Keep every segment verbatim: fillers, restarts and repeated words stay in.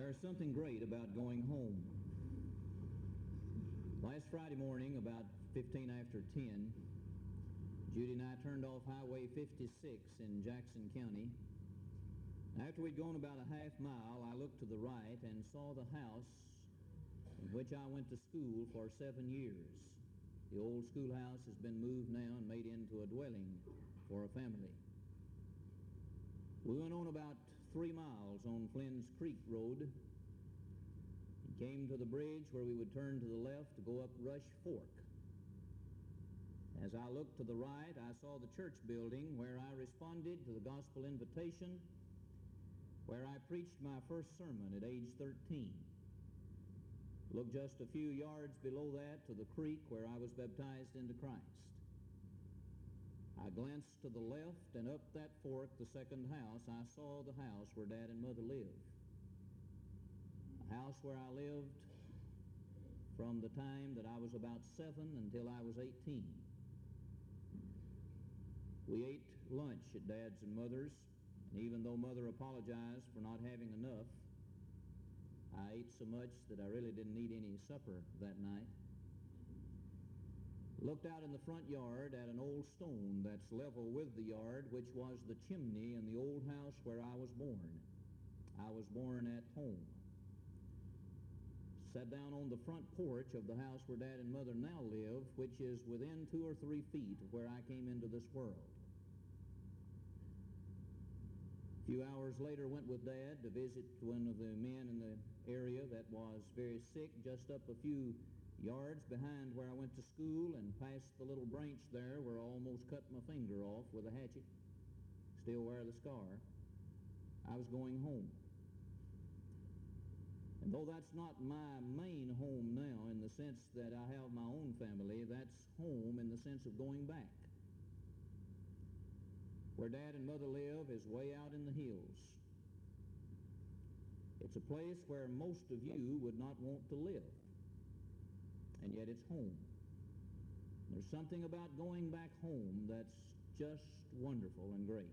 There's something great about going home. Last Friday morning, about fifteen after ten, Judy and I turned off Highway fifty-six in Jackson County. After we'd gone about a half mile, I looked to the right and saw the house in which I went to school for seven years. The old schoolhouse has been moved now and made into a dwelling for a family. We went on about three miles on Flynn's Creek Road and came to the bridge where we would turn to the left to go up Rush Fork. As I looked to the right, I saw the church building where I responded to the gospel invitation, where I preached my first sermon at age thirteen. Looked just a few yards below that to the creek where I was baptized into Christ. I glanced to the left, and up that fork, the second house, I saw the house where Dad and Mother lived. A house where I lived from the time that I was about seven until I was eighteen. We ate lunch at Dad's and Mother's, and even though Mother apologized for not having enough, I ate so much that I really didn't need any supper that night. Looked out in the front yard at an old stone that's level with the yard, which was the chimney in the old house where I was born. I was born at home. Sat down on the front porch of the house where Dad and Mother now live, which is within two or three feet of where I came into this world. A few hours later, went with Dad to visit one of the men in the area that was very sick, just up a few yards behind where I went to school, and past the little branch there where I almost cut my finger off with a hatchet. Still wear the scar. I was going home. And though that's not my main home now in the sense that I have my own family, that's home in the sense of going back. Where Dad and Mother live is way out in the hills. It's a place where most of you would not want to live. And yet it's home. There's something about going back home that's just wonderful and great.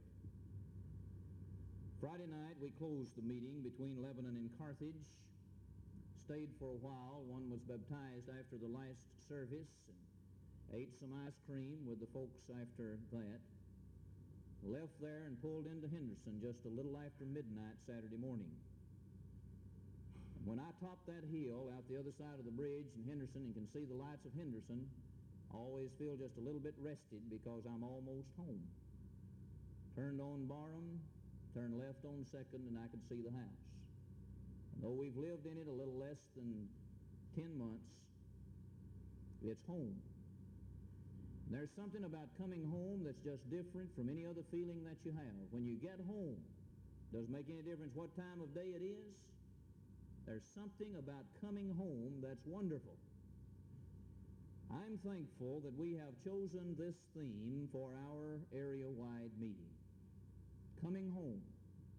Friday night we closed the meeting between Lebanon and Carthage, stayed for a while. One was baptized after the last service, and ate some ice cream with the folks after that. Left there and pulled into Henderson just a little after midnight Saturday morning. When I top that hill out the other side of the bridge in Henderson and can see the lights of Henderson, I always feel just a little bit rested because I'm almost home. Turned on Barham, turned left on Second, and I could see the house. And though we've lived in it a little less than ten months, it's home. And there's something about coming home that's just different from any other feeling that you have. When you get home, doesn't make any difference what time of day it is. There's something about coming home that's wonderful. I'm thankful that we have chosen this theme for our area-wide meeting, coming home.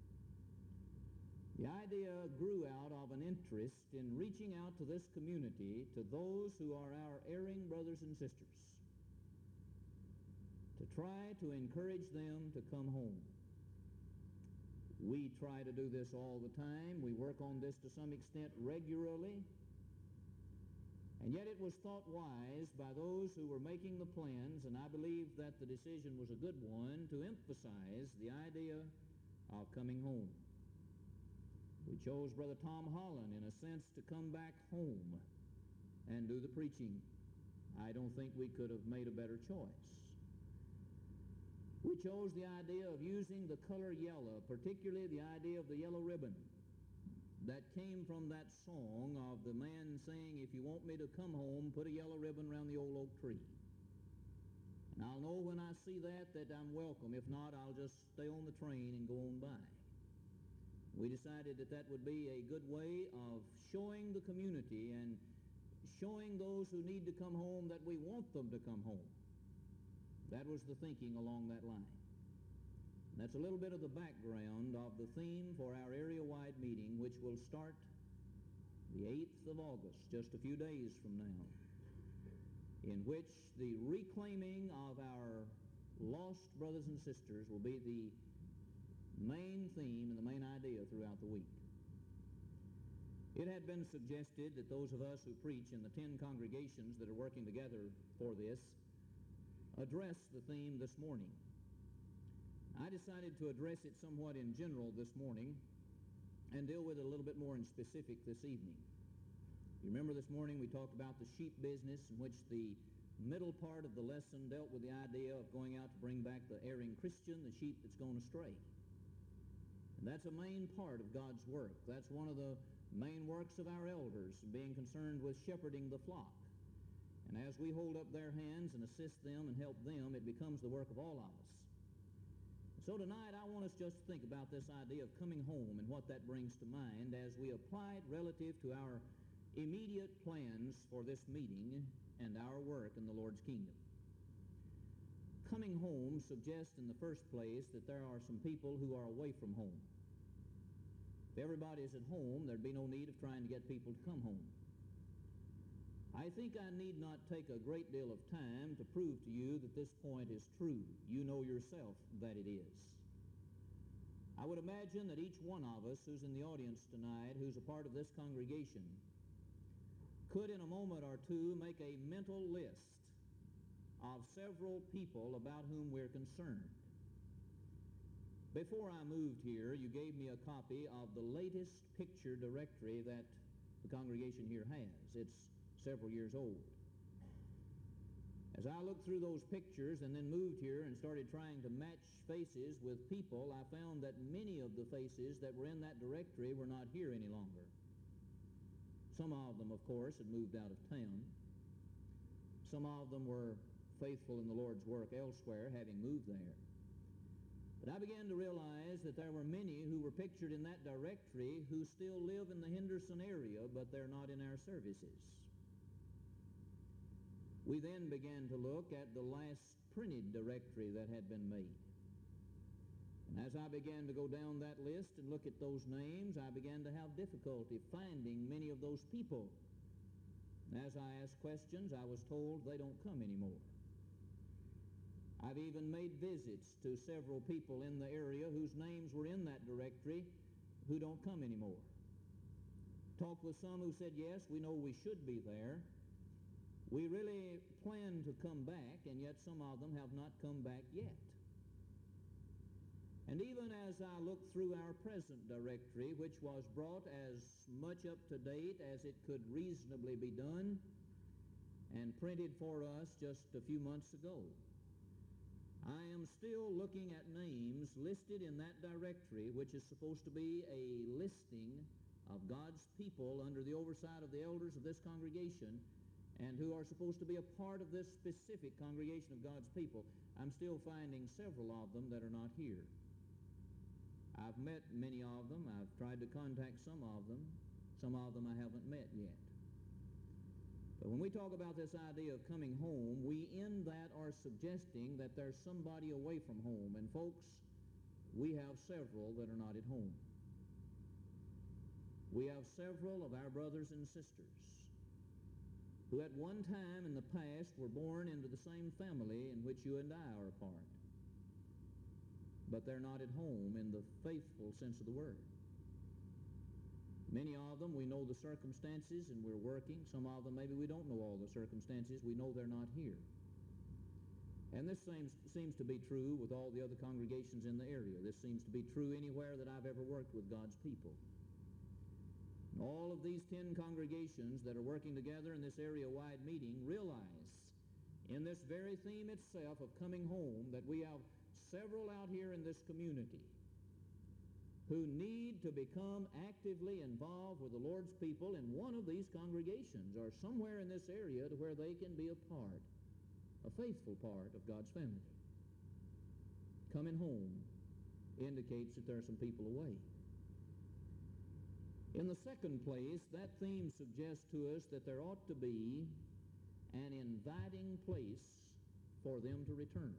The idea grew out of an interest in reaching out to this community, to those who are our erring brothers and sisters, to try to encourage them to come home. We try to do this all the time. We work on this to some extent regularly. And yet it was thought wise by those who were making the plans, and I believe that the decision was a good one, to emphasize the idea of coming home. We chose Brother Tom Holland, in a sense, to come back home and do the preaching. I don't think we could have made a better choice. We chose the idea of using the color yellow, particularly the idea of the yellow ribbon that came from that song of the man saying, "If you want me to come home, put a yellow ribbon around the old oak tree." And I'll know when I see that that I'm welcome. If not, I'll just stay on the train and go on by. We decided that that would be a good way of showing the community and showing those who need to come home that we want them to come home. That was the thinking along that line. And that's a little bit of the background of the theme for our area-wide meeting, which will start the eighth of August, just a few days from now, in which the reclaiming of our lost brothers and sisters will be the main theme and the main idea throughout the week. It had been suggested that those of us who preach in the ten congregations that are working together for this address the theme this morning. I decided to address it somewhat in general this morning and deal with it a little bit more in specific this evening. You remember this morning we talked about the sheep business, in which the middle part of the lesson dealt with the idea of going out to bring back the erring Christian, the sheep that's gone astray. And that's a main part of God's work. That's one of the main works of our elders, being concerned with shepherding the flock. And as we hold up their hands and assist them and help them, it becomes the work of all of us. So tonight I want us just to think about this idea of coming home and what that brings to mind as we apply it relative to our immediate plans for this meeting and our work in the Lord's kingdom. Coming home suggests in the first place that there are some people who are away from home. If everybody is at home, there'd be no need of trying to get people to come home. I think I need not take a great deal of time to prove to you that this point is true. You know yourself that it is. I would imagine that each one of us who's in the audience tonight, who's a part of this congregation, could in a moment or two make a mental list of several people about whom we're concerned. Before I moved here, you gave me a copy of the latest picture directory that the congregation here has. It's several years old. As I looked through those pictures and then moved here and started trying to match faces with people, I found that many of the faces that were in that directory were not here any longer. Some of them, of course, had moved out of town. Some of them were faithful in the Lord's work elsewhere, having moved there. But I began to realize that there were many who were pictured in that directory who still live in the Henderson area, but they're not in our services. We then began to look at the last printed directory that had been made. And as I began to go down that list and look at those names, I began to have difficulty finding many of those people. And as I asked questions, I was told they don't come anymore. I've even made visits to several people in the area whose names were in that directory who don't come anymore. Talked with some who said, yes, we know we should be there. We really plan to come back, and yet some of them have not come back yet. And even as I looked through our present directory, which was brought as much up to date as it could reasonably be done and printed for us just a few months ago, I am still looking at names listed in that directory, which is supposed to be a listing of God's people under the oversight of the elders of this congregation and who are supposed to be a part of this specific congregation of God's people. I'm still finding several of them that are not here. I've met many of them. I've tried to contact some of them. Some of them I haven't met yet. But when we talk about this idea of coming home, we in that are suggesting that there's somebody away from home. And folks, we have several that are not at home. We have several of our brothers and sisters who at one time in the past were born into the same family in which you and I are a part. But they're not at home in the faithful sense of the word. Many of them, we know the circumstances and we're working. Some of them, maybe we don't know all the circumstances. We know they're not here. And this seems, seems to be true with all the other congregations in the area. This seems to be true anywhere that I've ever worked with God's people. And all of these ten congregations that are working together in this area-wide meeting realize in this very theme itself of coming home that we have several out here in this community who need to become actively involved with the Lord's people in one of these congregations or somewhere in this area to where they can be a part, a faithful part of God's family. Coming home indicates that there are some people away. In the second place, that theme suggests to us that there ought to be an inviting place for them to return.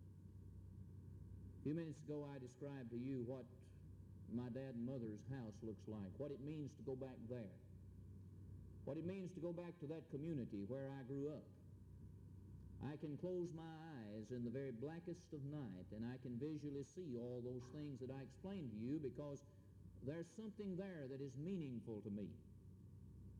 A few minutes ago I described to you what my dad and mother's house looks like, what it means to go back there, what it means to go back to that community where I grew up. I can close my eyes in the very blackest of night and I can visually see all those things that I explained to you because there's something there that is meaningful to me.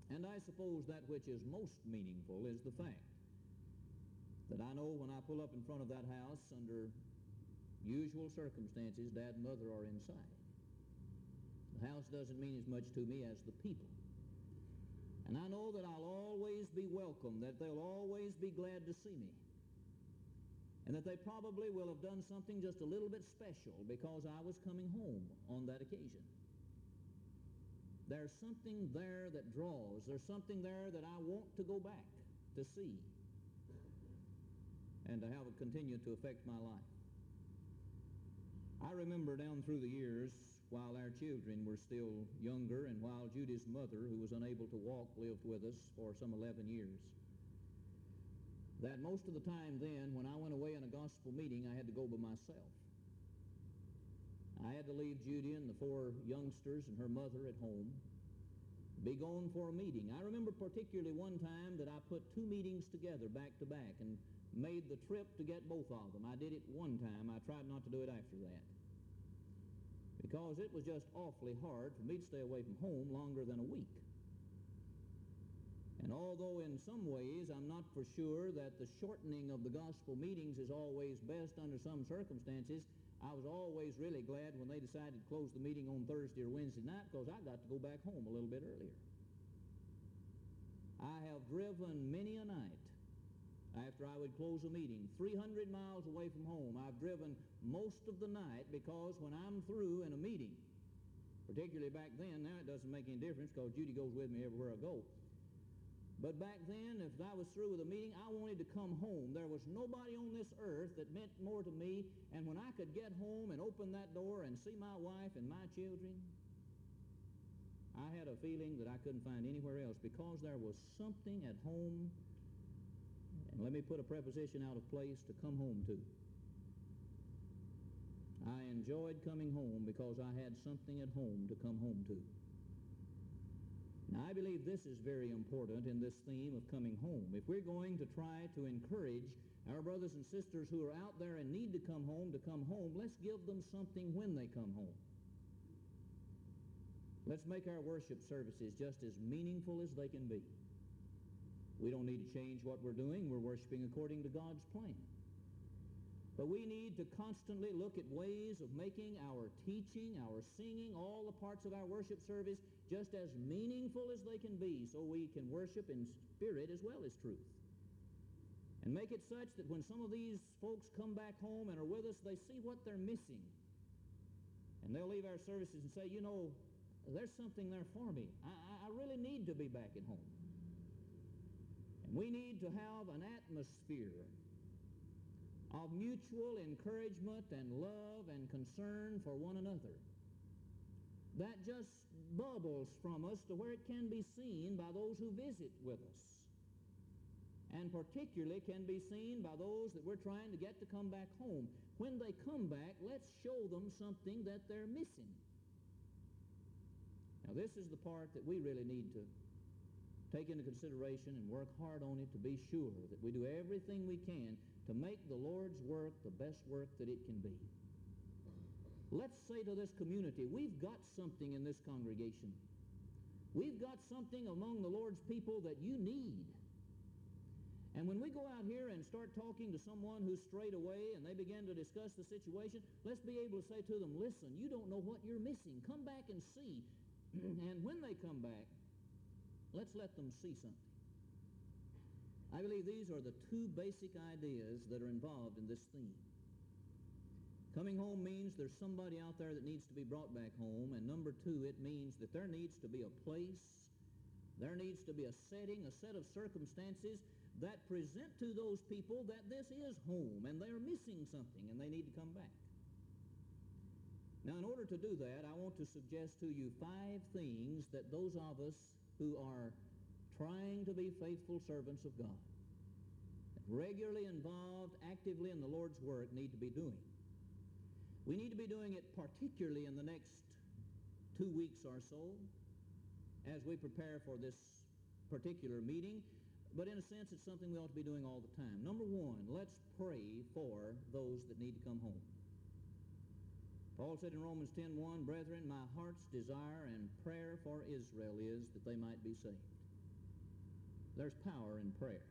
And I suppose that which is most meaningful is the fact that I know when I pull up in front of that house under usual circumstances, Dad and Mother are inside. The house doesn't mean as much to me as the people. And I know that I'll always be welcome, that they'll always be glad to see me, and that they probably will have done something just a little bit special because I was coming home on that occasion. There's something there that draws. There's something there that I want to go back to see and to have it continue to affect my life. I remember down through the years, while our children were still younger and while Judy's mother, who was unable to walk, lived with us for some eleven years, that most of the time then, when I went away in a gospel meeting, I had to go by myself. I had to leave Judy and the four youngsters and her mother at home, be gone for a meeting. I remember particularly one time that I put two meetings together back to back and made the trip to get both of them. I did it one time. I tried not to do it after that, because it was just awfully hard for me to stay away from home longer than a week. And although in some ways I'm not for sure that the shortening of the gospel meetings is always best under some circumstances, I was always really glad when they decided to close the meeting on Thursday or Wednesday night, because I got to go back home a little bit earlier. I have driven many a night after I would close a meeting, three hundred miles away from home. I've driven most of the night, because when I'm through in a meeting, particularly back then, now it doesn't make any difference because Judy goes with me everywhere I go. But back then, if I was through with a meeting, I wanted to come home. There was nobody on this earth that meant more to me, and when I could get home and open that door and see my wife and my children, I had a feeling that I couldn't find anywhere else, because there was something at home, and let me put a preposition out of place, to come home to. I enjoyed coming home because I had something at home to come home to. Now, I believe this is very important in this theme of coming home. If we're going to try to encourage our brothers and sisters who are out there and need to come home to come home, let's give them something when they come home. Let's make our worship services just as meaningful as they can be. We don't need to change what we're doing. We're worshiping according to God's plan. But we need to constantly look at ways of making our teaching, our singing, all the parts of our worship service just as meaningful as they can be, so we can worship in spirit as well as truth. And make it such that when some of these folks come back home and are with us, they see what they're missing. And they'll leave our services and say, you know, there's something there for me. I, I really need to be back at home. And we need to have an atmosphere of mutual encouragement and love and concern for one another that just bubbles from us to where it can be seen by those who visit with us, and particularly can be seen by those that we're trying to get to come back home. When they come back, let's show them something that they're missing. Now, this is the part that we really need to take into consideration and work hard on it, to be sure that we do everything we can to make the Lord's work the best work that it can be. Let's say to this community, we've got something in this congregation. We've got something among the Lord's people that you need. And when we go out here and start talking to someone who's strayed away and they begin to discuss the situation, let's be able to say to them, listen, you don't know what you're missing. Come back and see. And when they come back, let's let them see something. I believe these are the two basic ideas that are involved in this theme. Coming home means there's somebody out there that needs to be brought back home, and number two, it means that there needs to be a place, there needs to be a setting, a set of circumstances that present to those people that this is home, and they're missing something, and they need to come back. Now, in order to do that, I want to suggest to you five things that those of us who are trying to be faithful servants of God, regularly involved actively in the Lord's work, need to be doing. We need to be doing it particularly in the next two weeks or so as we prepare for this particular meeting, but in a sense it's something we ought to be doing all the time. Number one, let's pray for those that need to come home. Paul said in Romans ten one, brethren, my heart's desire and prayer for Israel is that they might be saved. There's power in prayer.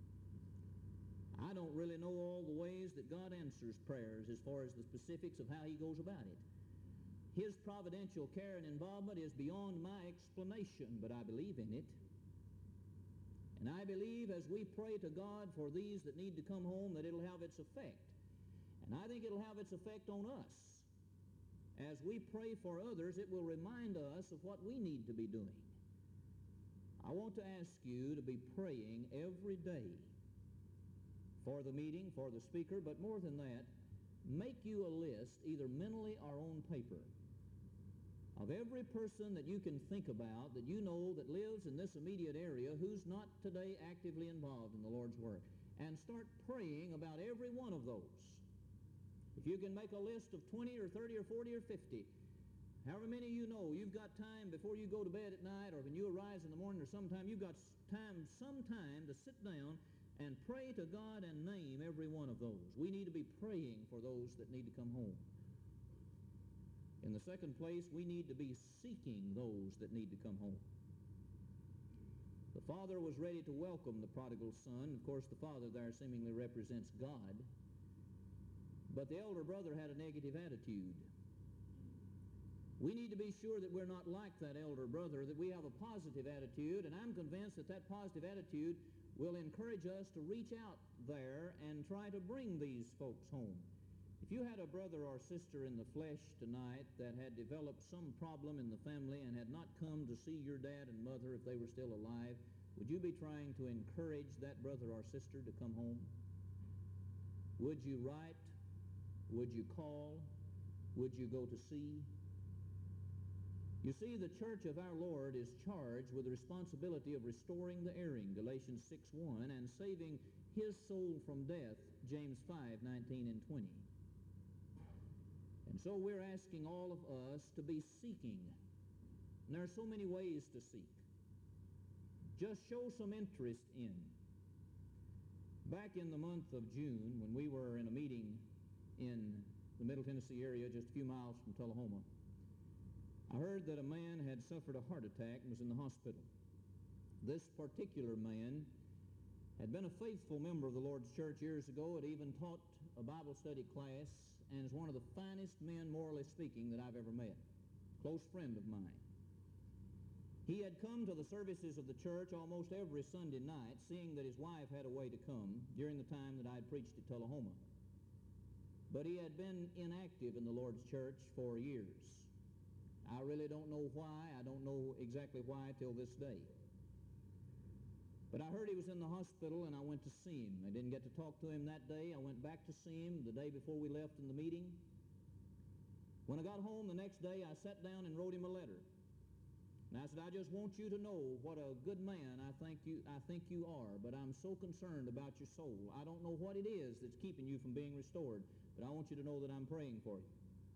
I don't really know all the ways that God answers prayers as far as the specifics of how He goes about it. His providential care and involvement is beyond my explanation, but I believe in it. And I believe as we pray to God for these that need to come home that it'll have its effect. And I think it'll have its effect on us. As we pray for others, it will remind us of what we need to be doing. I want to ask you to be praying every day for the meeting, for the speaker, but more than that, make you a list, either mentally or on paper, of every person that you can think about that you know that lives in this immediate area who's not today actively involved in the Lord's work, and start praying about every one of those. If you can make a list of twenty or thirty or forty or fifty, however many you know, you've got time before you go to bed at night or when you arise in the morning or sometime, you've got time, some time to sit down and pray to God and name every one of those. We need to be praying for those that need to come home. In the second place, we need to be seeking those that need to come home. The father was ready to welcome the prodigal son. Of course, the father there seemingly represents God. But the elder brother had a negative attitude. We need to be sure that we're not like that elder brother, that we have a positive attitude, and I'm convinced that that positive attitude will encourage us to reach out there and try to bring these folks home. If you had a brother or sister in the flesh tonight that had developed some problem in the family and had not come to see your dad and mother if they were still alive, would you be trying to encourage that brother or sister to come home? Would you write? Would you call? Would you go to see? You see, the church of our Lord is charged with the responsibility of restoring the erring, Galatians six one, and saving his soul from death, James five nineteen and twenty. And so we're asking all of us to be seeking. And there are so many ways to seek. Just show some interest in. Back in the month of June, when we were in a meeting in the Middle Tennessee area, just a few miles from Tullahoma, I heard that a man had suffered a heart attack and was in the hospital. This particular man had been a faithful member of the Lord's church years ago, had even taught a Bible study class, and is one of the finest men, morally speaking, that I've ever met. Close friend of mine. He had come to the services of the church almost every Sunday night, seeing that his wife had a way to come during the time that I had preached at Tullahoma. But he had been inactive in the Lord's church for years. I really don't know why. I don't know exactly why till this day. But I heard he was in the hospital, and I went to see him. I didn't get to talk to him that day. I went back to see him the day before we left in the meeting. When I got home the next day, I sat down and wrote him a letter. And I said, I just want you to know what a good man I think you, I think you are, but I'm so concerned about your soul. I don't know what it is that's keeping you from being restored, but I want you to know that I'm praying for you.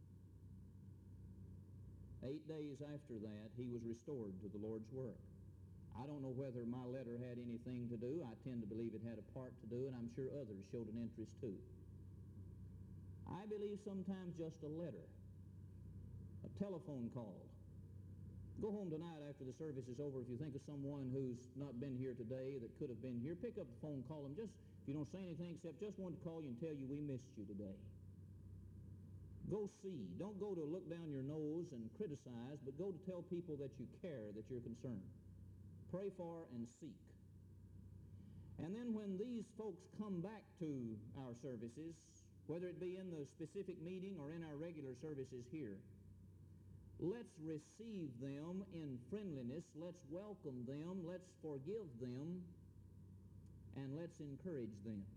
Eight days after that, he was restored to the Lord's work. I don't know whether my letter had anything to do. I tend to believe it had a part to do, and I'm sure others showed an interest too. I believe sometimes just a letter, a telephone call. Go home tonight after the service is over. If you think of someone who's not been here today that could have been here, pick up the phone, call them. Just, if you don't say anything except just wanted to call you and tell you we missed you today. Go see. Don't go to look down your nose and criticize, but go to tell people that you care, that you're concerned. Pray for and seek. And then when these folks come back to our services, whether it be in the specific meeting or in our regular services here, let's receive them in friendliness, let's welcome them, let's forgive them, and let's encourage them.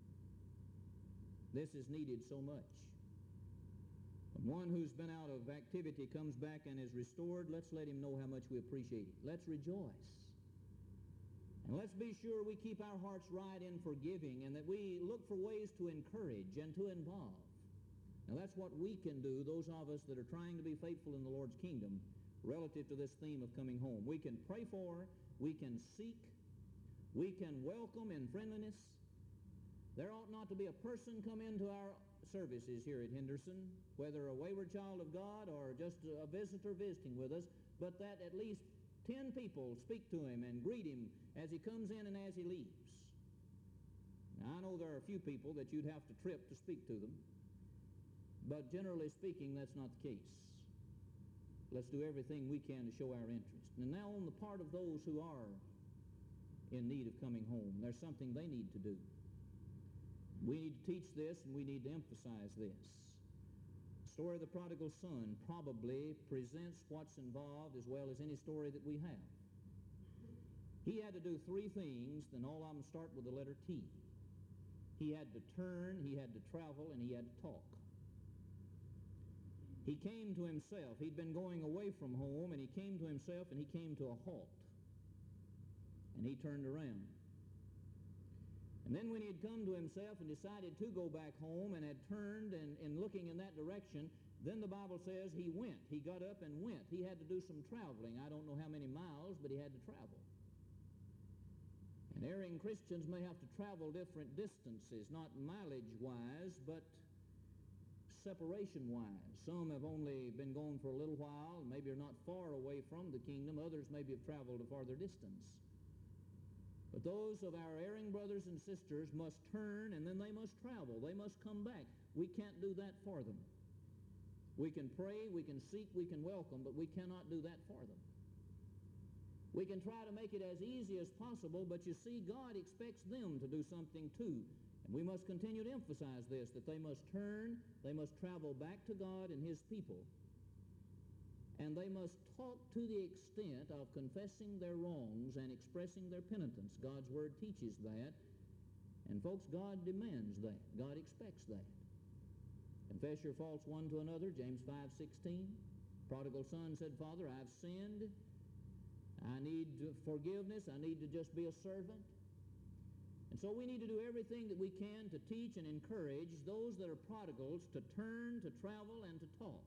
This is needed so much. When one who's been out of activity comes back and is restored, let's let him know how much we appreciate it. Let's rejoice. And let's be sure we keep our hearts right in forgiving and that we look for ways to encourage and to involve. Now that's what we can do, those of us that are trying to be faithful in the Lord's kingdom, relative to this theme of coming home. We can pray for, we can seek, we can welcome in friendliness. There ought not to be a person come into our services here at Henderson, whether a wayward child of God or just a visitor visiting with us, but that at least ten people speak to him and greet him as he comes in and as he leaves. Now, I know there are a few people that you'd have to trip to speak to them, but generally speaking, that's not the case. Let's do everything we can to show our interest. And now on the part of those who are in need of coming home, there's something they need to do. We need to teach this, and we need to emphasize this. The story of the prodigal son probably presents what's involved as well as any story that we have. He had to do three things, and all of them start with the letter T. He had to turn, he had to travel, and he had to talk. He came to himself. He'd been going away from home, and he came to himself, and he came to a halt. And he turned around. And then when he had come to himself and decided to go back home and had turned and, and looking in that direction, then the Bible says he went. He got up and went. He had to do some traveling. I don't know how many miles, but he had to travel. And erring Christians may have to travel different distances, not mileage-wise, but separation-wise. Some have only been gone for a little while, and maybe are not far away from the kingdom. Others maybe have traveled a farther distance. But those of our erring brothers and sisters must turn, and then they must travel. They must come back. We can't do that for them. We can pray, we can seek, we can welcome, but we cannot do that for them. We can try to make it as easy as possible, but you see, God expects them to do something too. And we must continue to emphasize this, that they must turn, they must travel back to God and His people. And they must talk to the extent of confessing their wrongs and expressing their penitence. God's Word teaches that. And folks, God demands that. God expects that. Confess your faults one to another, James five sixteen. Prodigal son said, Father, I've sinned. I need forgiveness. I need to just be a servant. And so we need to do everything that we can to teach and encourage those that are prodigals to turn, to travel, and to talk,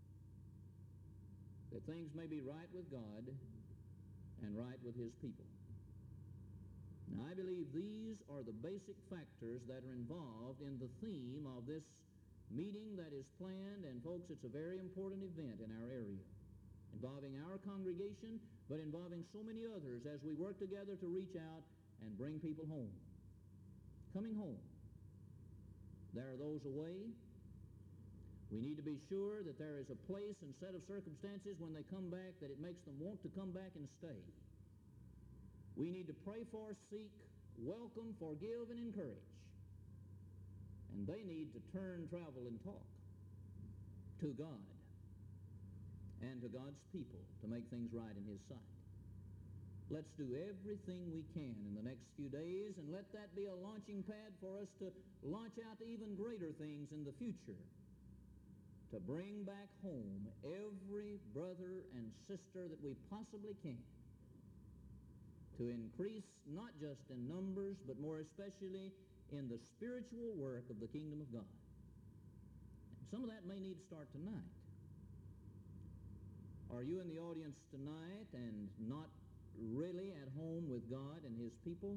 that things may be right with God and right with His people. Now, I believe these are the basic factors that are involved in the theme of this meeting that is planned, and folks, it's a very important event in our area, involving our congregation, but involving so many others as we work together to reach out and bring people home. Coming home. There are those away. We need to be sure that there is a place and set of circumstances when they come back that it makes them want to come back and stay. We need to pray for, seek, welcome, forgive, and encourage. And they need to turn, travel, and talk to God and to God's people to make things right in His sight. Let's do everything we can in the next few days, and let that be a launching pad for us to launch out to even greater things in the future, to bring back home every brother and sister that we possibly can, to increase not just in numbers, but more especially in the spiritual work of the kingdom of God. And some of that may need to start tonight. Are you in the audience tonight and not really at home with God and His people?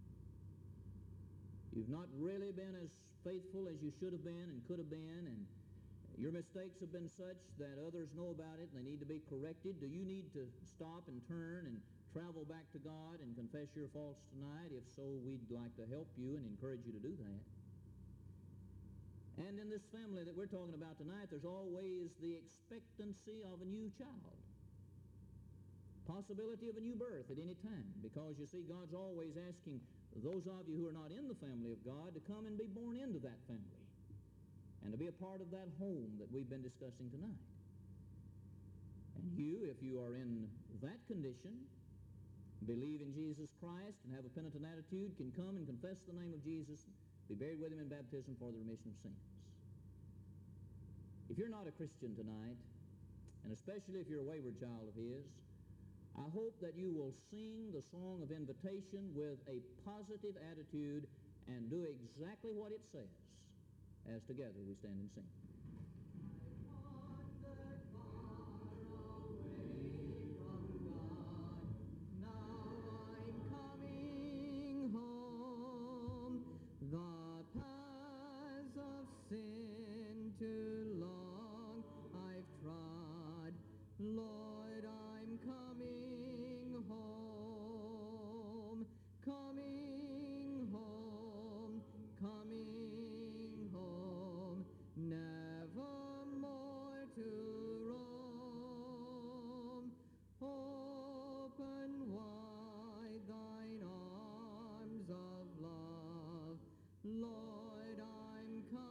You've not really been as faithful as you should have been and could have been, and your mistakes have been such that others know about it and they need to be corrected. Do you need to stop and turn and travel back to God and confess your faults tonight? If so, we'd like to help you and encourage you to do that. And in this family that we're talking about tonight, there's always the expectancy of a new child. Possibility of a new birth at any time, because you see, God's always asking those of you who are not in the family of God to come and be born into that family and to be a part of that home that we've been discussing tonight. And you, if you are in that condition, believe in Jesus Christ and have a penitent attitude, can come and confess the name of Jesus, be buried with Him in baptism for the remission of sins. If you're not a Christian tonight, and especially if you're a wayward child of His, I hope that you will sing the song of invitation with a positive attitude and do exactly what it says, as together we stand and sing. The paths of sin to